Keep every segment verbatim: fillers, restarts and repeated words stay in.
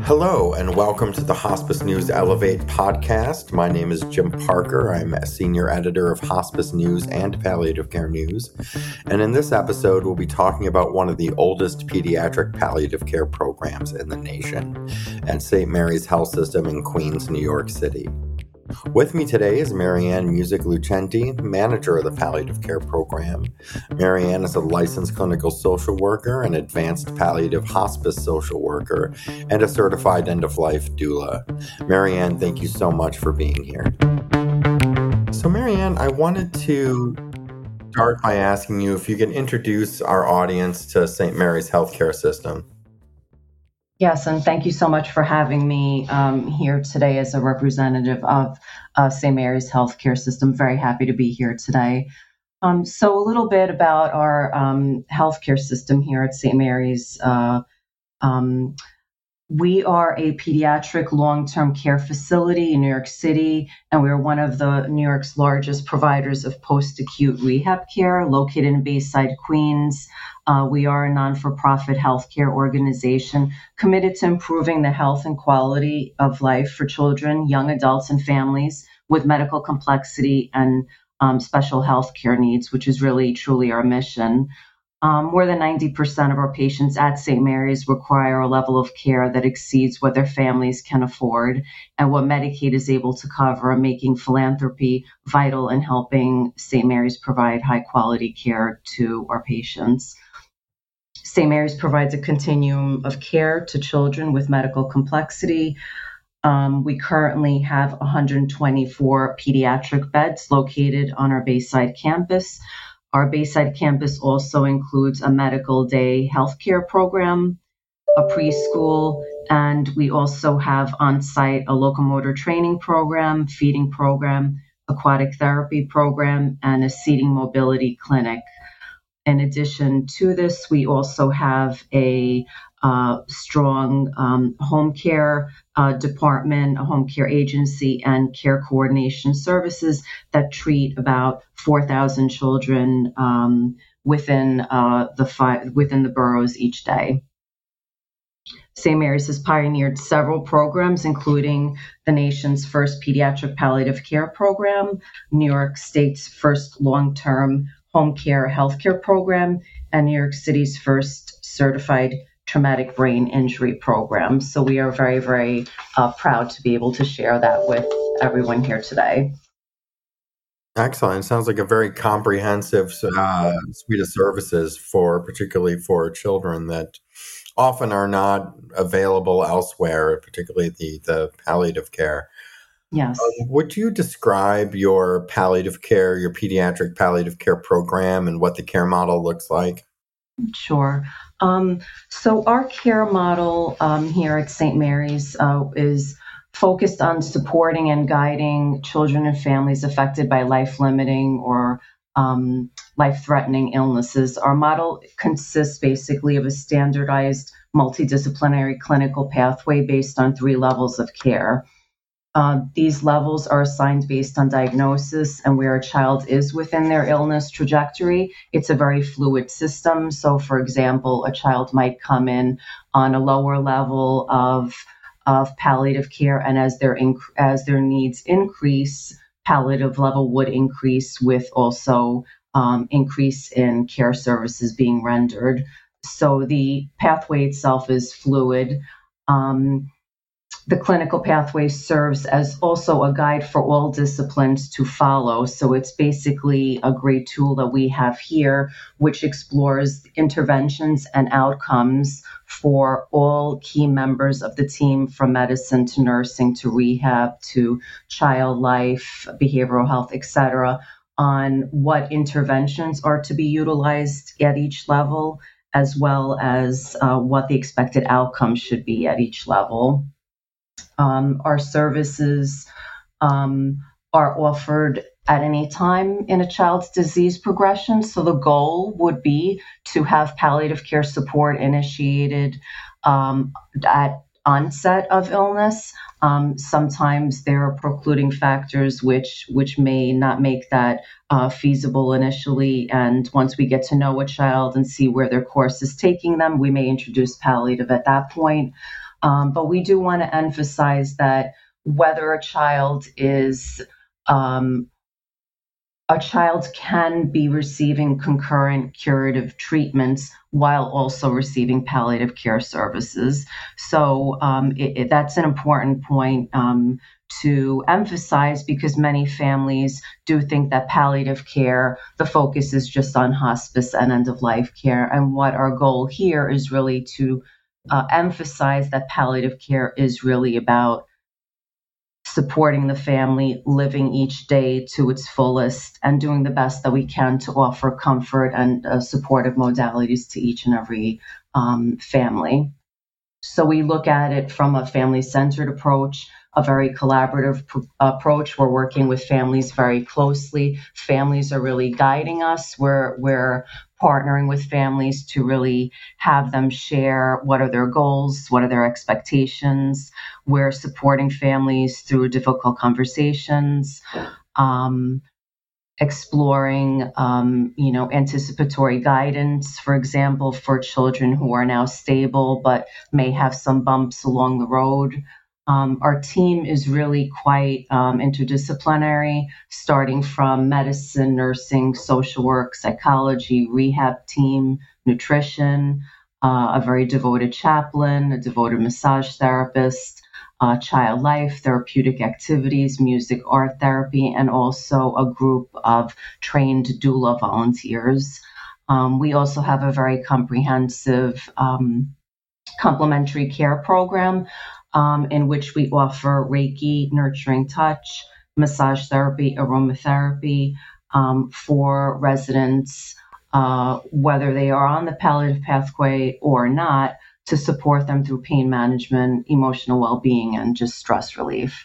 Hello, and welcome to the Hospice News Elevate podcast. My name is Jim Parker. I'm a senior editor of Hospice News and Palliative Care News. And in this episode, we'll be talking about one of the oldest pediatric palliative care programs in the nation and Saint Mary's Health System in Queens, New York City. With me today is Marianne Music Lucenti, manager of the palliative care program. Marianne is a licensed clinical social worker, an advanced palliative hospice social worker, and a certified end-of-life doula. Marianne, thank you so much for being here. So Marianne, I wanted to start by asking you if you can introduce our audience to Saint Mary's Healthcare System. Yes, and thank you so much for having me um, here today as a representative of uh, Saint Mary's Healthcare System. Very happy to be here today. Um, so a little bit about our um, healthcare system here at Saint Mary's. Uh, um, we are a pediatric long-term care facility in New York City, and we're one of the New York's largest providers of post-acute rehab care, located in Bayside, Queens. Uh, we are a non-for-profit healthcare organization committed to improving the health and quality of life for children, young adults, and families with medical complexity and um, special healthcare needs, which is really truly our mission. Um, more than ninety percent of our patients at Saint Mary's require a level of care that exceeds what their families can afford and what Medicaid is able to cover, making philanthropy vital in helping Saint Mary's provide high-quality care to our patients. Saint Mary's provides a continuum of care to children with medical complexity. Um, we currently have one hundred twenty-four pediatric beds located on our Bayside campus. Our Bayside campus also includes a medical day healthcare program, a preschool, and we also have on-site a locomotor training program, feeding program, aquatic therapy program, and a seating mobility clinic. In addition to this, we also have a uh, strong um, home care uh, department, a home care agency, and care coordination services that treat about four thousand children um, within uh, the five, within the boroughs each day. Saint Mary's has pioneered several programs, including the nation's first pediatric palliative care program, New York State's first long-term home care healthcare program, and New York City's first certified traumatic brain injury program. So we are very, very uh, proud to be able to share that with everyone here today. Excellent. Sounds like a very comprehensive uh, suite of services for, particularly for children that often are not available elsewhere, particularly the, the palliative care. Yes. Um, would you describe your palliative care, your pediatric palliative care program, and what the care model looks like? Sure. Um, so our care model um, here at Saint Mary's uh, is focused on supporting and guiding children and families affected by life-limiting or um, life-threatening illnesses. Our model consists basically of a standardized multidisciplinary clinical pathway based on three levels of care. Uh, these levels are assigned based on diagnosis and where a child is within their illness trajectory. It's a very fluid system. So, for example, a child might come in on a lower level of, of palliative care, and as their inc- as their needs increase, palliative level would increase with also um, increase in care services being rendered. So the pathway itself is fluid. Um, The clinical pathway serves as also a guide for all disciplines to follow. So it's basically a great tool that we have here, which explores interventions and outcomes for all key members of the team, from medicine to nursing to rehab to child life, behavioral health, et cetera, on what interventions are to be utilized at each level, as well as uh, what the expected outcomes should be at each level. Um, our services um, are offered at any time in a child's disease progression. So the goal would be to have palliative care support initiated um, at onset of illness. Um, sometimes there are precluding factors which which may not make that uh, feasible initially. And once we get to know a child and see where their course is taking them, we may introduce palliative at that point. Um, but we do want to emphasize that whether a child is um, a child can be receiving concurrent curative treatments while also receiving palliative care services. So um, it, it, that's an important point um, to emphasize, because many families do think that palliative care, the focus is just on hospice and end-of-life care. And what our goal here is really to uh, emphasize that palliative care is really about supporting the family, living each day to its fullest, and doing the best that we can to offer comfort and uh, supportive modalities to each and every um, family. So we look at it from a family-centered approach, a very collaborative pr- approach. We're working with families very closely. Families are really guiding us. We're, we're partnering with families to really have them share what are their goals, what are their expectations. We're supporting families through difficult conversations, um, exploring, um, you know, anticipatory guidance, for example, for children who are now stable but may have some bumps along the road. Um, our team is really quite um, interdisciplinary, starting from medicine, nursing, social work, psychology, rehab team, nutrition, uh, a very devoted chaplain, a devoted massage therapist, uh, child life, therapeutic activities, music, art therapy, and also a group of trained doula volunteers. Um, we also have a very comprehensive um, complementary care program um, in which we offer Reiki, nurturing touch, massage therapy, aromatherapy um, for residents, uh, whether they are on the palliative pathway or not, to support them through pain management, emotional well-being, and just stress relief.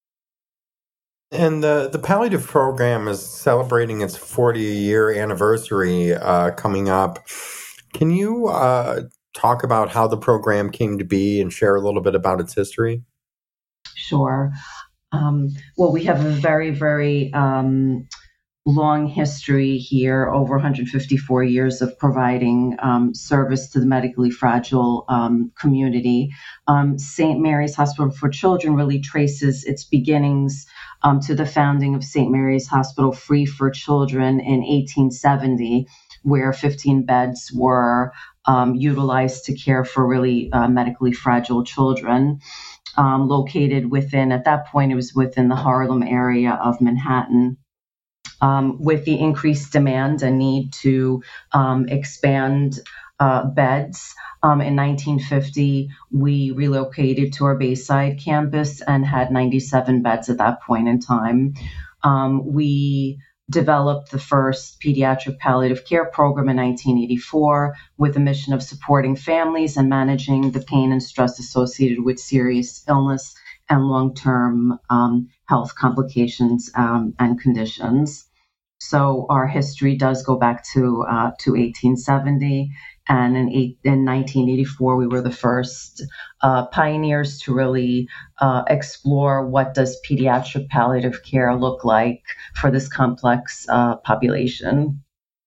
And the, the palliative program is celebrating its forty-year anniversary uh, coming up. Can you uh, talk about how the program came to be and share a little bit about its history? Sure. Um, well, we have a very, very um, long history here, over one hundred fifty-four years of providing um, service to the medically fragile um, community. Um, Saint Mary's Hospital for Children really traces its beginnings um, to the founding of Saint Mary's Hospital Free for Children in eighteen seventy, where fifteen beds were um, utilized to care for really uh, medically fragile children. Um, located within, at that point, it was within the Harlem area of Manhattan. Um, with the increased demand and need to um, expand uh, beds, um, in nineteen fifty, we relocated to our Bayside campus and had ninety-seven beds at that point in time. Um, we developed the first pediatric palliative care program in nineteen eighty-four with the mission of supporting families and managing the pain and stress associated with serious illness and long-term um, health complications um, and conditions. So our history does go back to uh, to eighteen seventy, and in, eight, in nineteen eighty-four, we were the first uh, pioneers to really uh, explore what does pediatric palliative care look like for this complex uh, population.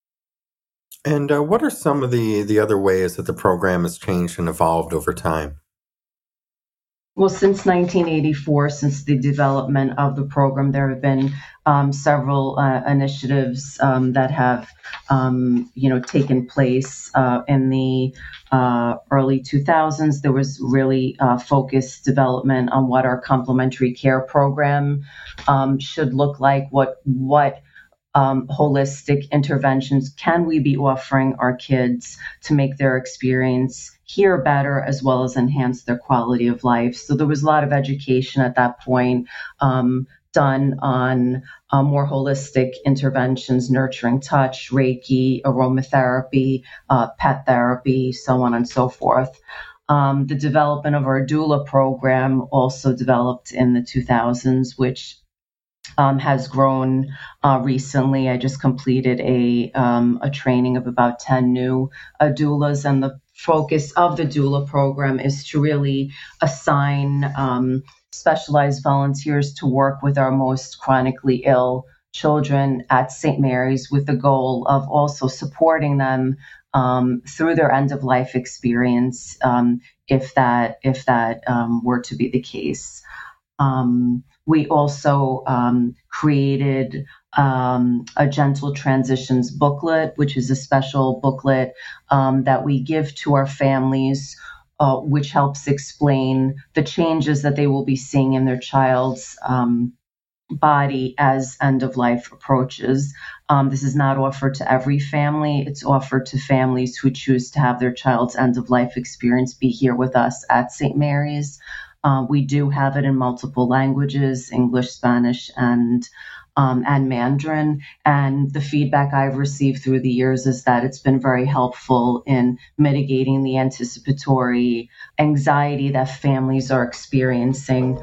And uh, what are some of the, the other ways that the program has changed and evolved over time? Well, since nineteen eighty-four, since the development of the program, there have been um, several uh, initiatives um, that have, um, you know, taken place uh, in the uh, early two thousands. There was really uh, focused development on what our complementary care program um, should look like. What what Um, holistic interventions can we be offering our kids to make their experience here better, as well as enhance their quality of life? So there was a lot of education at that point um, done on uh, more holistic interventions, nurturing touch, Reiki, aromatherapy, uh, pet therapy, so on and so forth. Um, the development of our doula program also developed in the two thousands, which Um, has grown uh, recently. I just completed a um, a training of about ten new uh, doulas, and the focus of the doula program is to really assign um, specialized volunteers to work with our most chronically ill children at Saint Mary's, with the goal of also supporting them um, through their end-of-life experience, um, if that if that um, were to be the case. Um, we also um, created um, a Gentle Transitions booklet, which is a special booklet um, that we give to our families, uh, which helps explain the changes that they will be seeing in their child's um, body as end of life approaches. Um, this is not offered to every family. It's offered to families who choose to have their child's end of life experience be here with us at Saint Mary's. Uh, we do have it in multiple languages, English, Spanish, and um, and Mandarin. And the feedback I've received through the years is that it's been very helpful in mitigating the anticipatory anxiety that families are experiencing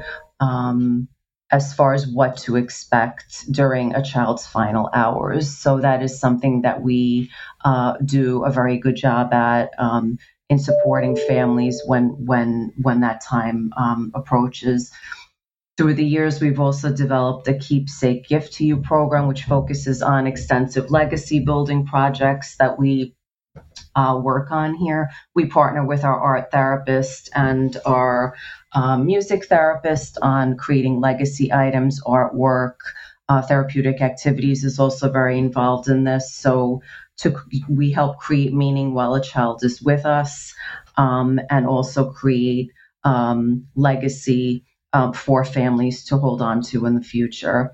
um, as far as what to expect during a child's final hours. So that is something that we uh, do a very good job at. Um, in supporting families when when when that time um, approaches. Through the years, we've also developed a Keepsake Gift to You program, which focuses on extensive legacy building projects that we uh, work on here. We partner with our art therapist and our um, music therapist on creating legacy items, artwork. Uh, therapeutic activities is also very involved in this. So to, we help create meaning while a child is with us, um, and also create um, legacy um, for families to hold on to in the future.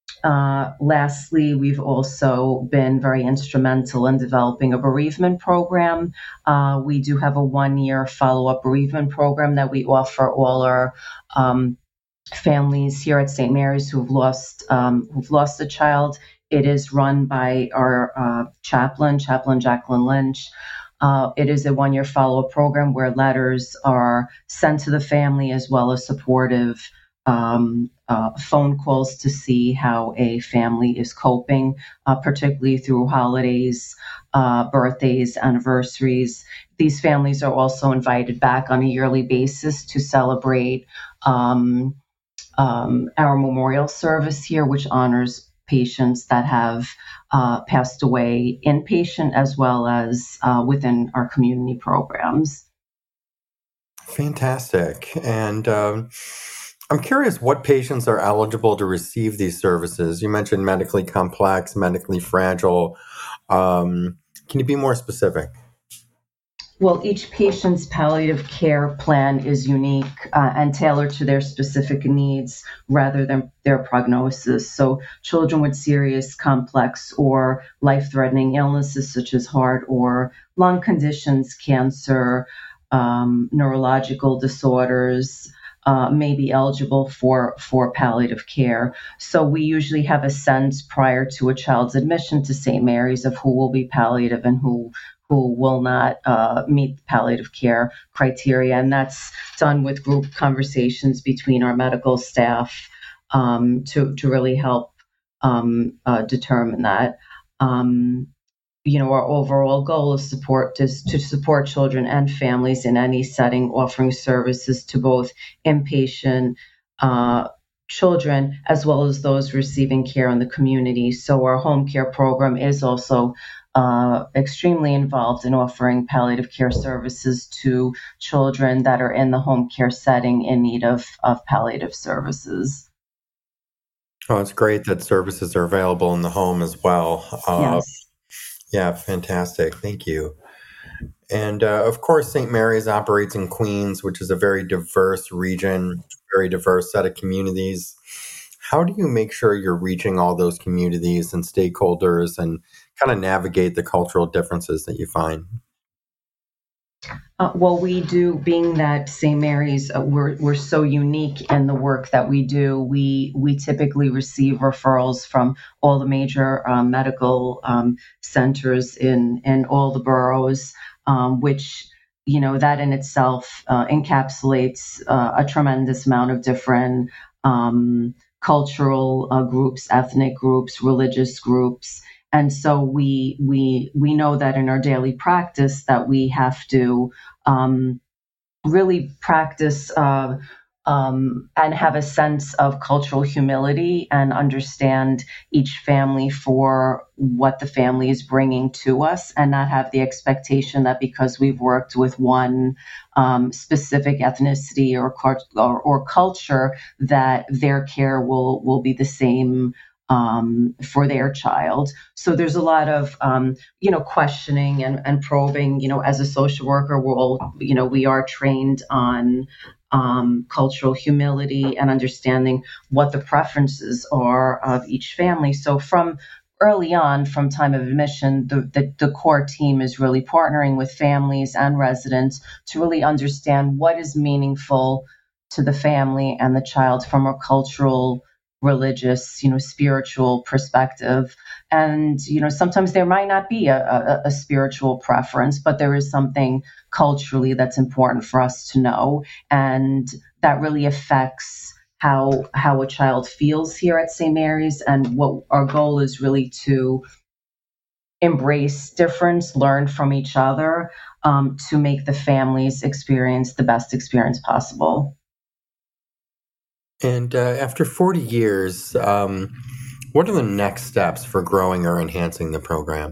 Uh, lastly, we've also been very instrumental in developing a bereavement program. Uh, we do have a one-year follow-up bereavement program that we offer all our um, families here at Saint Mary's who've lost um, who've lost a child. It is run by our uh, chaplain, Chaplain Jacqueline Lynch. Uh, it is a one-year follow-up program where letters are sent to the family as well as supportive um, uh, phone calls to see how a family is coping, uh, particularly through holidays, uh, birthdays, anniversaries. These families are also invited back on a yearly basis to celebrate um, um, our memorial service here, which honors patients that have uh, passed away inpatient as well as uh, within our community programs. Fantastic. And um, I'm curious what patients are eligible to receive these services. You mentioned medically complex, medically fragile. Um, can you be more specific? Well, each patient's palliative care plan is unique uh, and tailored to their specific needs rather than their prognosis. So children with serious, complex, or life-threatening illnesses such as heart or lung conditions, cancer, um, neurological disorders, uh, may be eligible for, for palliative care. So we usually have a sense prior to a child's admission to Saint Mary's of who will be palliative and who who will not uh, meet the palliative care criteria. And that's done with group conversations between our medical staff um, to, to really help um, uh, determine that. Um, you know, our overall goal is support is to support children and families in any setting, offering services to both inpatient uh, children as well as those receiving care in the community. So our home care program is also Uh, extremely involved in offering palliative care services to children that are in the home care setting in need of, of palliative services. Oh, it's great that services are available in the home as well. Uh, Yes. Yeah, fantastic. Thank you. And uh, of course, Saint Mary's operates in Queens, which is a very diverse region, very diverse set of communities. How do you make sure you're reaching all those communities and stakeholders and kind of navigate the cultural differences that you find? Uh, well, we do, being that Saint Mary's, uh, we're we're so unique in the work that we do. We we typically receive referrals from all the major uh, medical um, centers in in all the boroughs, um, which you know that in itself uh, encapsulates uh, a tremendous amount of different um, cultural uh, groups, ethnic groups, religious groups. And so we we we know that in our daily practice that we have to um, really practice uh, um, and have a sense of cultural humility and understand each family for what the family is bringing to us, and not have the expectation that because we've worked with one um, specific ethnicity or, or or culture that their care will will be the same um, for their child. So there's a lot of, um, you know, questioning and, and probing. You know, as a social worker, we're all, you know, we are trained on um, cultural humility and understanding what the preferences are of each family. So from early on, from time of admission, the, the, the core team is really partnering with families and residents to really understand what is meaningful to the family and the child from a cultural, religious, you know, spiritual perspective. And, you know, sometimes there might not be a, a, a spiritual preference, but there is something culturally that's important for us to know. And that really affects how how a child feels here at Saint Mary's. And what our goal is really to embrace difference, learn from each other, um, to make the family's experience the best experience possible. And uh, after forty years, um, what are the next steps for growing or enhancing the program?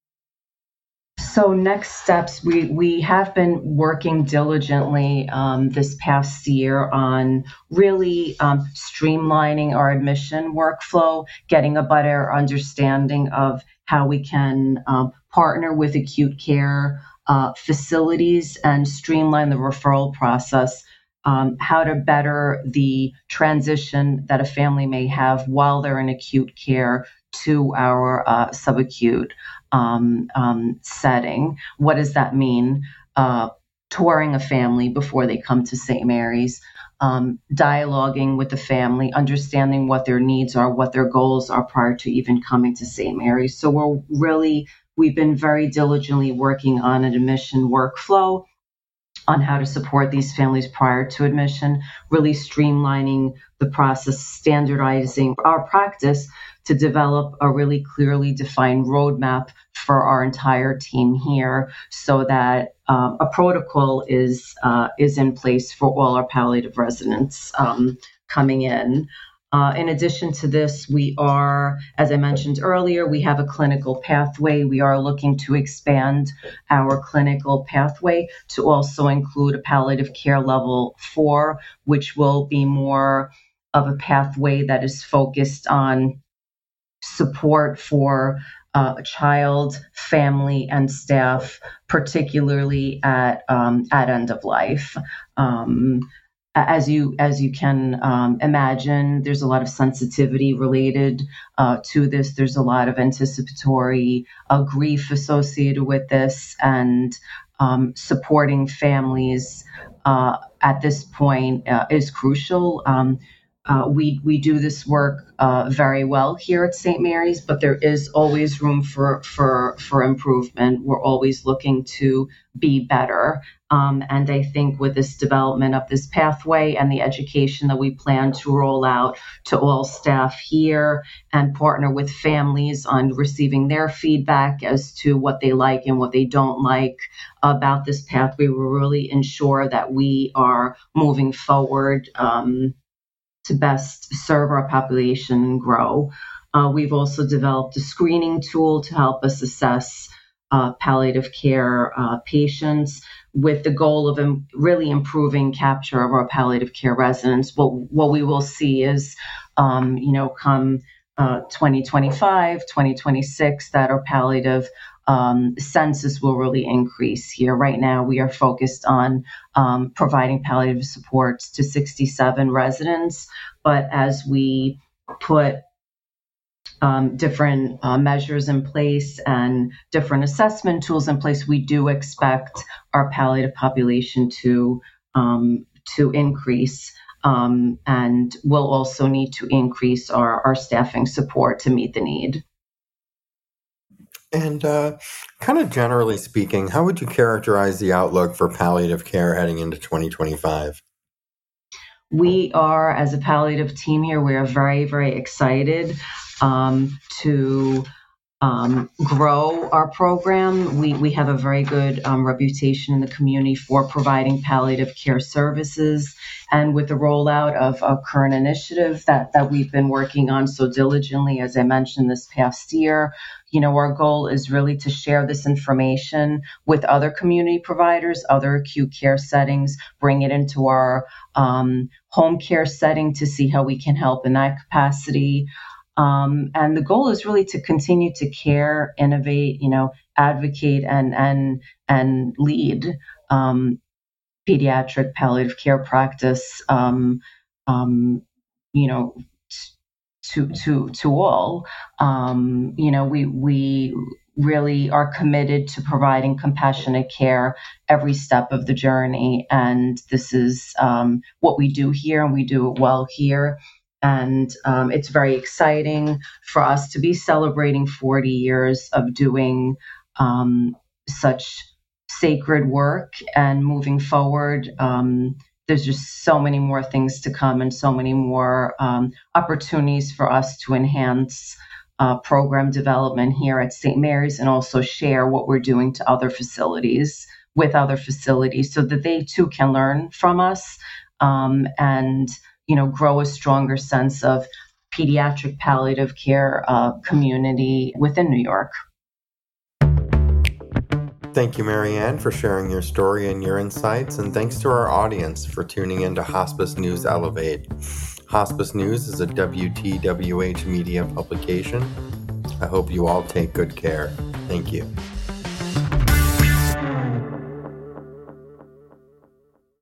So next steps, we, we have been working diligently um, this past year on really um, streamlining our admission workflow, getting a better understanding of how we can um, partner with acute care uh, facilities and streamline the referral process. Um, how to better the transition that a family may have while they're in acute care to our uh, subacute um, um, setting. What does that mean? Uh, touring a family before they come to Saint Mary's, um, dialoguing with the family, understanding what their needs are, what their goals are prior to even coming to Saint Mary's. So we're really, we've been very diligently working on an admission workflow on how to support these families prior to admission, really streamlining the process, standardizing our practice to develop a really clearly defined roadmap for our entire team here, so that um, a protocol is uh, is in place for all our palliative residents um, coming in. Uh, in addition to this, we are, as I mentioned earlier, we have a clinical pathway. We are looking to expand our clinical pathway to also include a palliative care level four, which will be more of a pathway that is focused on support for uh, a child, family, and staff, particularly at um, at end of life. Um, As you as you can um, imagine, there's a lot of sensitivity related uh, to this. There's a lot of anticipatory uh, grief associated with this, and um, supporting families uh, at this point uh, is crucial. Um, uh, we we do this work uh, very well here at Saint Mary's, but there is always room for for for improvement. We're always looking to be better. Um, and I think with this development of this pathway and the education that we plan to roll out to all staff here and partner with families on receiving their feedback as to what they like and what they don't like about this pathway, will really ensure that we are moving forward um, to best serve our population and grow. Uh, we've also developed a screening tool to help us assess uh, palliative care uh, patients, with the goal of im- really improving capture of our palliative care residents. What what we will see is, um, you know, come uh, twenty twenty-five, twenty twenty-six, that our palliative um, census will really increase here. Right now, we are focused on um, providing palliative supports to sixty-seven residents, but as we put Um, different uh, measures in place and different assessment tools in place, we do expect our palliative population to um, to increase, um, and we'll also need to increase our, our staffing support to meet the need. And uh, kind of generally speaking, how would you characterize the outlook for palliative care heading into twenty twenty-five? We are, as a palliative team here, we are very, very excited um, to um, grow our program. We, we have a very good um, reputation in the community for providing palliative care services. And with the rollout of a current initiative that, that we've been working on so diligently, as I mentioned this past year, you know, our goal is really to share this information with other community providers, other acute care settings, bring it into our um, home care setting to see how we can help in that capacity. Um, and the goal is really to continue to care, innovate, you know, advocate, and and and lead um, pediatric palliative care practice. Um, um, you know, to to to all. Um, you know, we we really are committed to providing compassionate care every step of the journey, and this is um, what we do here, and we do it well here. And um, it's very exciting for us to be celebrating forty years of doing um, such sacred work and moving forward. Um, there's just so many more things to come and so many more um, opportunities for us to enhance uh, program development here at Saint Mary's, and also share what we're doing to other facilities with other facilities so that they too can learn from us um, and you know, grow a stronger sense of pediatric palliative care uh, community within New York. Thank you, Marianne, for sharing your story and your insights, and thanks to our audience for tuning in to Hospice News Elevate. Hospice News is a W T W H media publication. I hope you all take good care. Thank you.